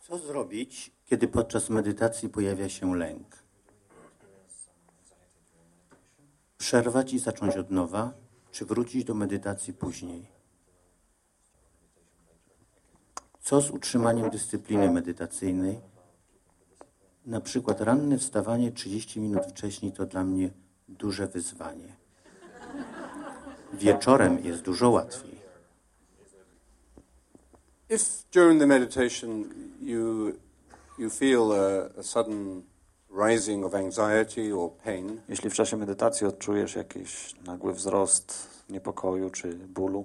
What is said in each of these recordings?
Co zrobić, kiedy podczas medytacji pojawia się lęk? Przerwać i zacząć od nowa, czy wrócić do medytacji później? Co z utrzymaniem dyscypliny medytacyjnej? Na przykład ranne wstawanie 30 minut wcześniej to dla mnie duże wyzwanie. Wieczorem jest dużo łatwiej. If during the meditation you feel a sudden rising of anxiety or pain, jeśli w czasie medytacji odczujesz jakiś nagły wzrost niepokoju czy bólu,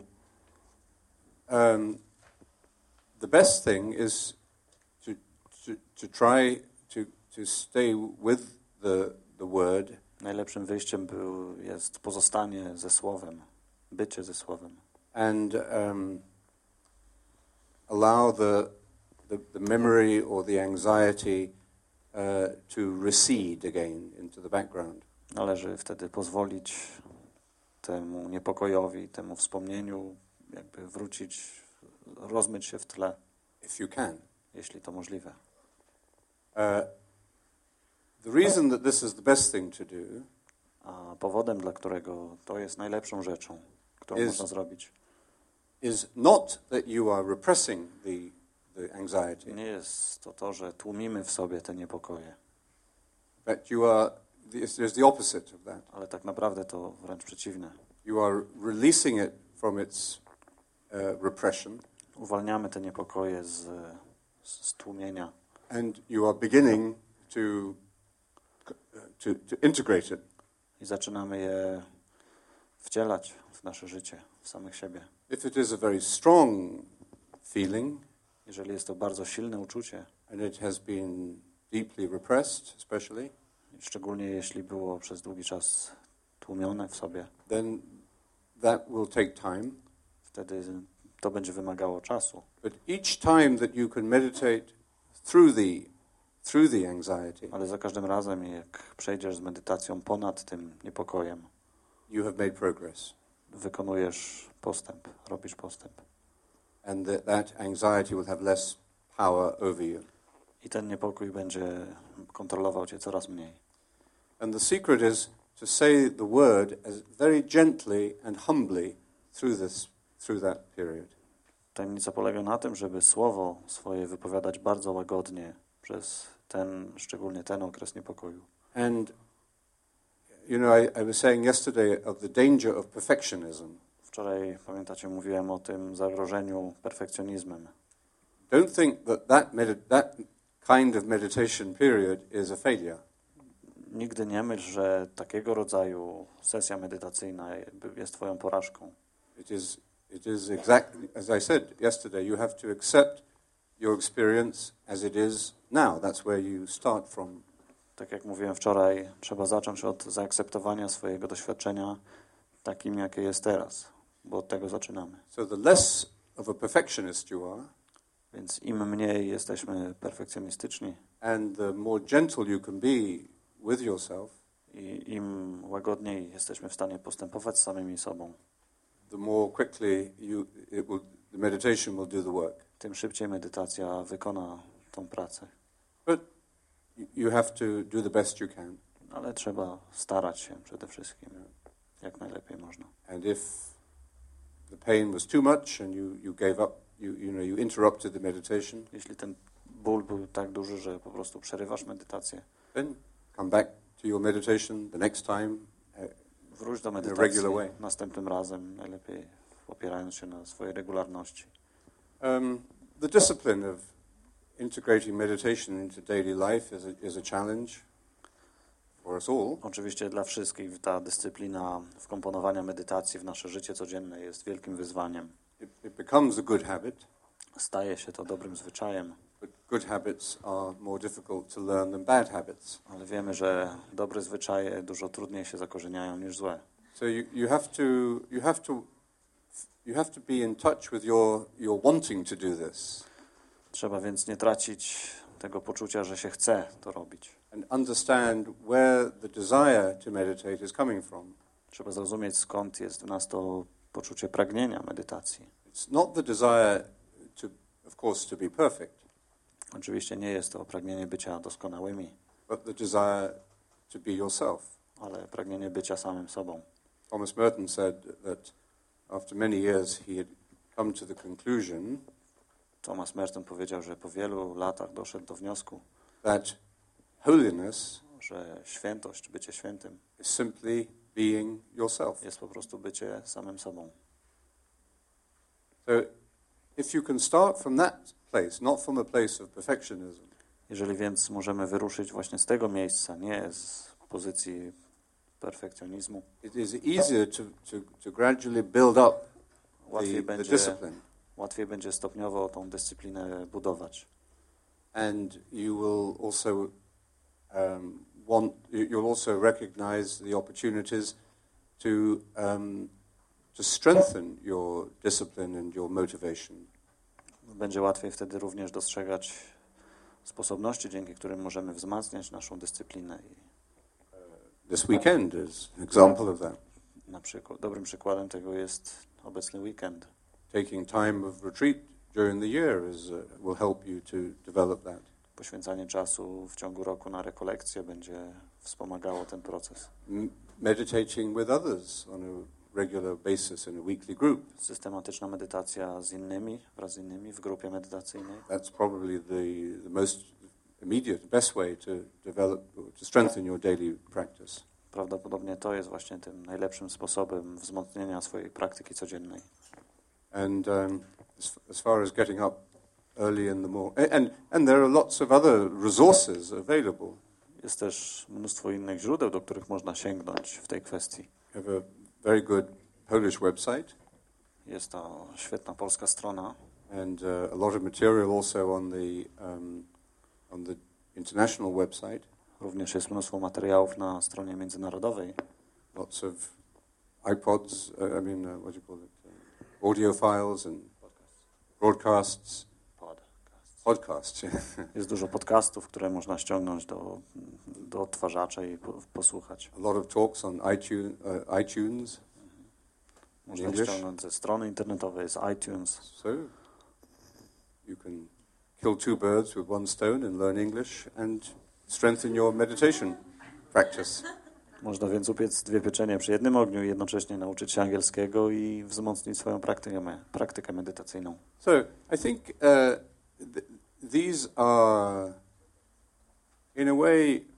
the best thing is to try to stay with the word. Najlepszym wyjściem jest pozostanie ze Słowem, bycie ze Słowem. And allow the memory or the anxiety to recede again into the background. Należy wtedy pozwolić temu niepokojowi, temu wspomnieniu jakby wrócić, rozmyć się w tle. If you can. Jeśli to możliwe. The reason that this is the best thing to do, a powodem, dla którego to jest najlepszą rzeczą, którą można zrobić, is not that you are repressing the anxiety. Nie jest to, że tłumimy w sobie te niepokoje. But there's the opposite of that. Ale tak naprawdę to wręcz przeciwne. You are releasing it from its repression. Uwalniamy te niepokoje z tłumienia. And you are beginning to integrate it. I zaczynamy je wcielać w nasze życie, w samych siebie. If it is a very strong feeling, jeżeli jest to bardzo silne uczucie, and it has been deeply repressed, especially, szczególnie jeśli było przez długi czas tłumione w sobie, then that will take time. Wtedy to będzie wymagało czasu. But each time that you can meditate through the anxiety, ale za każdym razem, jak przejdziesz z medytacją ponad tym niepokojem, you have made progress. Wykonujesz postęp, robisz postęp. And that anxiety will have less power over you. I ten niepokój będzie kontrolował cię coraz mniej. And the secret is to say the word as very gently and humbly through that period. Tajemnica polega na tym, żeby słowo swoje wypowiadać bardzo łagodnie przez szczególnie ten okres niepokoju. And you know, I was saying yesterday of the danger of perfectionism. Wczoraj, pamiętacie, mówiłem o tym zagrożeniu perfekcjonizmem. Don't think that kind of meditation period is a failure. Nigdy nie myśl, że takiego rodzaju sesja medytacyjna jest twoją porażką. It is exactly as I said yesterday. You have to accept your experience as it is now. That's where you start from. Tak jak mówiłem wczoraj, trzeba zacząć od zaakceptowania swojego doświadczenia takim, jakie jest teraz, bo od tego zaczynamy. So the less of a perfectionist you are, więc im mniej jesteśmy perfekcjonistyczni, and the more gentle you can be with yourself, i im łagodniej jesteśmy w stanie postępować z samymi sobą, the more quickly the meditation will do the work. Tym szybciej medytacja wykona tą pracę. But you have to do the best you can. Ale trzeba starać się przede wszystkim, jak najlepiej można. And if the pain was too much and you gave up, you interrupted the meditation, jeśli ten ból był tak duży, że po prostu przerywasz medytację, then come back to your meditation the next time. Wróć do medytacji następnym razem, najlepiej opierając się na swojej regularności. The discipline of integrating meditation into daily life is a challenge for us all. Oczywiście dla wszystkich ta dyscyplina wkomponowania medytacji w nasze życie codzienne jest wielkim wyzwaniem. It becomes a good habit. Staje się to dobrym zwyczajem. But good habits are more difficult to learn than bad habits. Ale wiemy, że dobre zwyczaje dużo trudniej się zakorzeniają niż złe. So you have to be in touch with your wanting to do this. Trzeba więc nie tracić tego poczucia, że się chce to robić. And understand where the desire to meditate is coming from. Trzeba zrozumieć, skąd jest w nas to poczucie pragnienia medytacji. It's not the desire to, of course, to be perfect. Oczywiście nie jest to pragnienie bycia doskonałymi, but the desire to be yourself. ale pragnienie bycia samym sobą. Thomas Merton said that after many years he had come to the conclusion Thomas Merton powiedział, że po wielu latach doszedł do wniosku, that holiness że świętość, bycie świętym is simply being yourself. jest po prostu bycie samym sobą. So if you can start from that place, not from a place of perfectionism, Jeżeli więc możemy wyruszyć właśnie z tego miejsca, nie z pozycji perfekcjonizmu, it is easier to gradually build up łatwiej the będzie, discipline. stopniowo tą dyscyplinę budować. And you will also you'll also recognize the opportunities to strengthen your discipline and your motivation. Będzie łatwiej wtedy również dostrzegać sposobności, dzięki którym możemy wzmacniać naszą dyscyplinę. I This weekend is an example of that. na przykład, dobrym przykładem tego jest obecny weekend. Taking time of retreat during the year will help you to develop that. Poświęcanie czasu w ciągu roku na rekolekcje będzie wspomagało ten proces. Meditating with others on a regular basis in a weekly group. Systematyczna medytacja wraz z innymi w grupie medytacyjnej. That's probably the most immediate, best way to develop, to strengthen your daily practice. Prawdopodobnie to jest właśnie tym najlepszym sposobem wzmocnienia swojej praktyki codziennej. And as far as getting up early in the morning, and there are lots of other resources available. Jest też mnóstwo innych źródeł, do których można sięgnąć w tej kwestii. We have a very good Polish website. Jest to świetna polska strona. And a lot of material also on the international website. Również jest mnóstwo materiałów na stronie międzynarodowej. Lots of iPods, what do you call it? Audio files and broadcasts. Podcasts, yeah. Jest dużo podcastów, które można ściągnąć do odtwarzacza i posłuchać. A lot of talks on iTunes. Można English. ściągnąć ze strony internetowej, z iTunes. So you can kill two birds with one stone and learn English and strengthen your meditation practice. Można więc upiec dwie pieczenie przy jednym ogniu i jednocześnie nauczyć się angielskiego i wzmocnić swoją praktykę medytacyjną. So I think these are, in a way,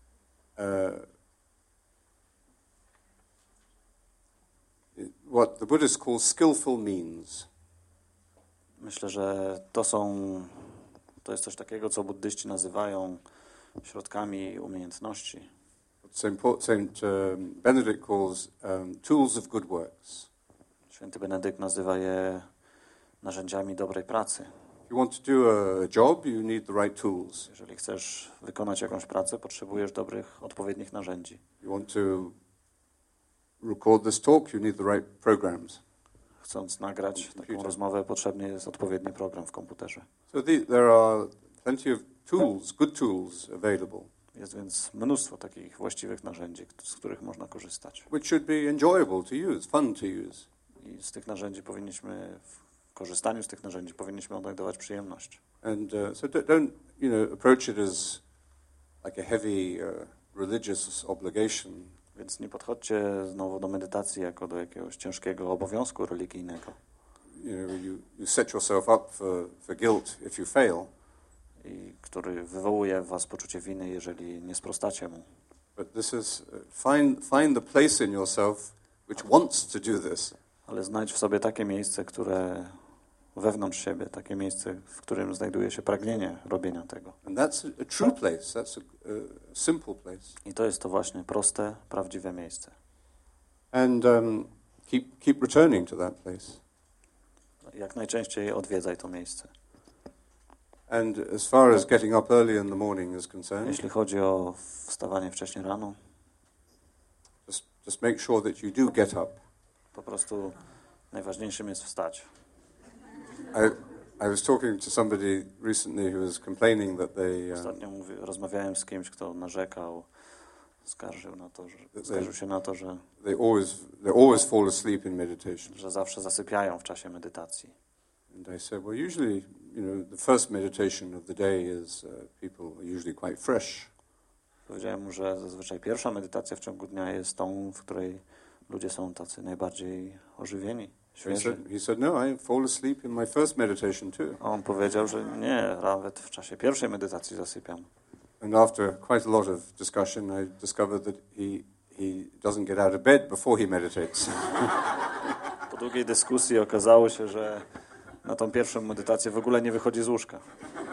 what the Buddhists call skillful means. Myślę, że to jest coś takiego, co buddyści nazywają środkami umiejętności. Saint Benedict calls tools of good works. Święty Benedykt nazywa je narzędziami dobrej pracy. If you want to do a job, you need the right tools. Jeżeli chcesz wykonać jakąś pracę, potrzebujesz odpowiednich narzędzi. You want to record this talk, you need the right programs. Chcąc nagrać taką rozmowę, potrzebny jest odpowiedni program w komputerze. So there are plenty of tools, good tools available. Jest więc mnóstwo takich właściwych narzędzi, z których można korzystać. Which should be enjoyable to use, fun to use. I z tych narzędzi w korzystaniu z tych narzędzi powinniśmy odnajdować przyjemność. And so don't approach it as like a heavy religious obligation. Więc nie podchodźcie znowu do medytacji jako do jakiegoś ciężkiego obowiązku religijnego. You set yourself up for guilt if you fail. I który wywołuje w was poczucie winy, jeżeli nie sprostacie mu. But this is find the place in yourself which wants to do this. Ale znajdź w sobie takie miejsce, które wewnątrz siebie, takie miejsce, w którym znajduje się pragnienie robienia tego. And that's a true place. That's a simple place. I to jest to właśnie proste, prawdziwe miejsce. And keep returning to that place. Jak najczęściej odwiedzaj to miejsce. And as far as getting up early in the morning is concerned, Jeśli chodzi o wstawanie wcześnie rano, just make sure that you do get up. po prostu najważniejszym jest wstać. I was talking to somebody recently who was complaining that they Ostatnio rozmawiałem z kimś, kto narzekał, skarżył się na to, że they always fall asleep in meditation. zawsze zasypiają w czasie medytacji. And I said, well, usually the first meditation of the day is people are usually quite fresh. Powiedziałem mu, że zazwyczaj pierwsza medytacja w ciągu dnia jest tą, w której ludzie są tacy najbardziej ożywieni, świeży. He said, no, I fall asleep in my first meditation too. A on powiedział, że nie, nawet w czasie pierwszej medytacji zasypiam. And after quite a lot of discussion, I discovered that he doesn't get out of bed before he meditates. Po długiej dyskusji okazało się, że na tą pierwszą medytację w ogóle nie wychodzi z łóżka.